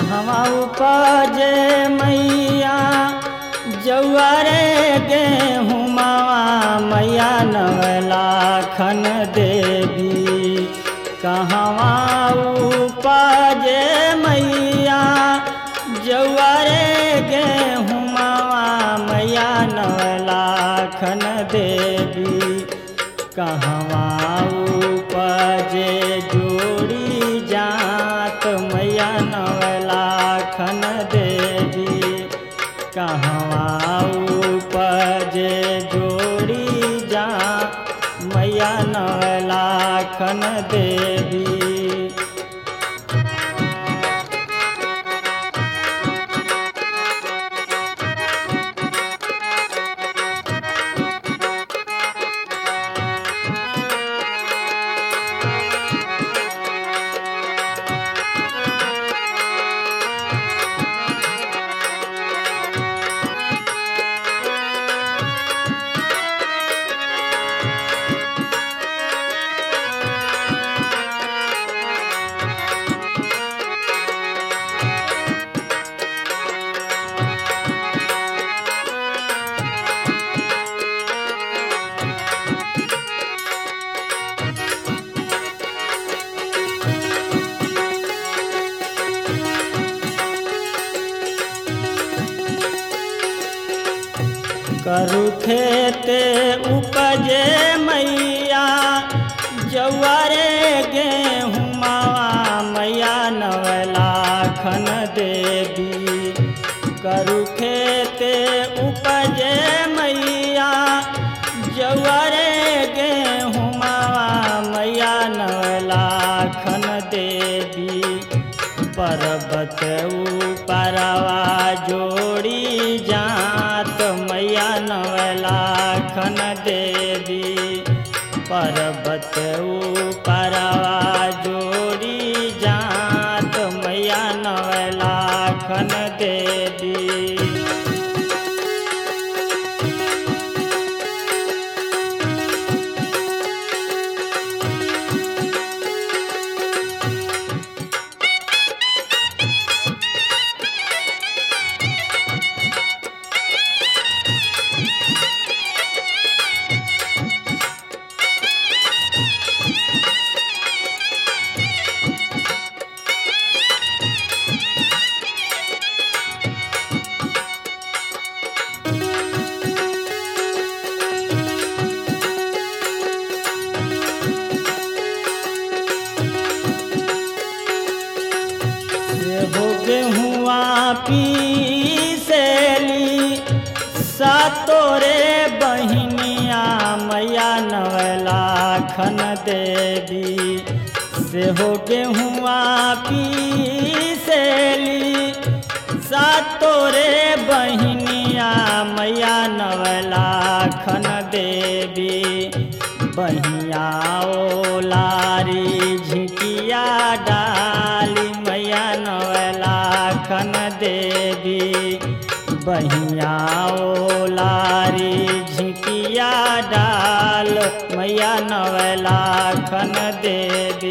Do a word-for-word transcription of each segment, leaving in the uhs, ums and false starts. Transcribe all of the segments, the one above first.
कहवा उपजे मैया जौआरे गेहूँ मावा मैया नवलाखन देवी कहवा उपजे मैया जौआरे गेहूँ मावा मैया नवलाखन देवी कहवा उपजे जोड़ी जात मैया नवलाखन देवी कहवा उपजे जोड़ी जा मैया नवलाखन देवी। करू खेते उपजे मैया जौआरे गेहूँ मावा मैया नवलाखन देवी करू खेते उपजे मैया जौआरे गेहूँ मावा मैया नवलाखन देवी पर्वत उपरवा जोड़ी जात मैया नवलाखन देवी पर्वत उपरवा जोड़ी जात मैया नवलाखन देवी। गेहुआ पीसेली सातोरे बहिनिया मैया नवलाखन देवी से हो गेहुआ पीसेली सातोरे बहिनिया मैया नवलाखन देवी बहिया ओलारी झिकिया डाली मैया नवलाखन देवी बहिया ओलारी झिकिया डाल मैया नवलाखन देवी।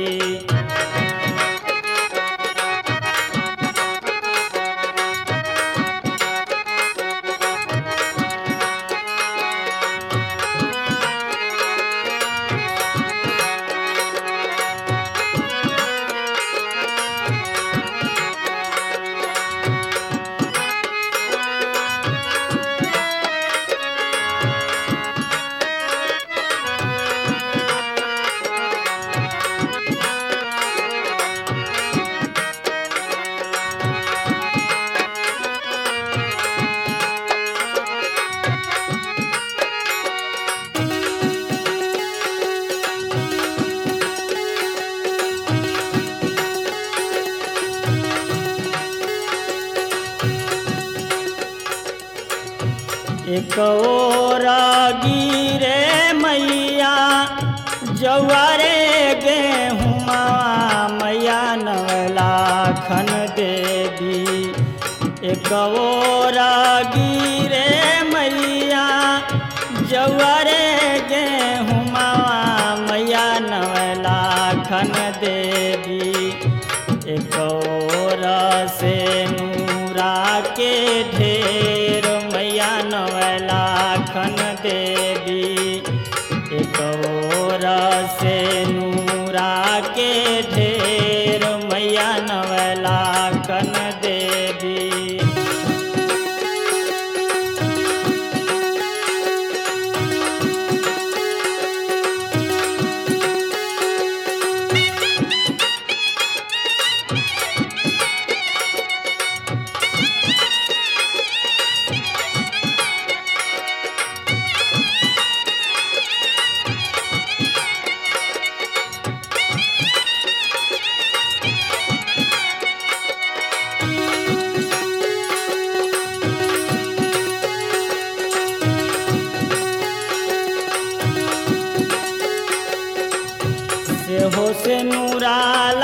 एक ओरा गिरे मैया जौआरे गेहूँ मावा मैया नवलाखन देवी एक ओरा गिरे मैया जौआरे गेहूँ मावा मैया नवलाखन देवी एक और से नूरा के ढेर मैया नवला खन देवी एक और से नूरा के ढेर मैया नवला खन देवी हो से नूरा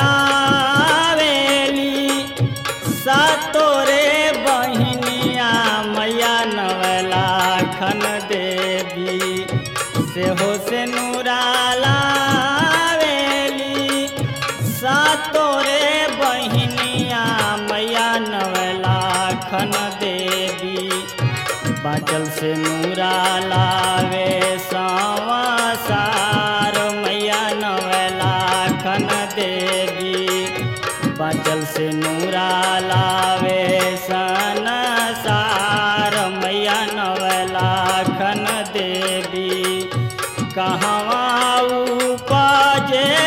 लावेली सातोरे बहिनिया मैया नवला खन देवी से हो से नूरा लावेली सातोरे बहिनिया मैया नवला खन देवी बाँचल से नूरा लावे सावा सार मैया नवला खन देवी बाँचल से नूरा लावे सन सार मैया नवला खन देवी कहवा उपजे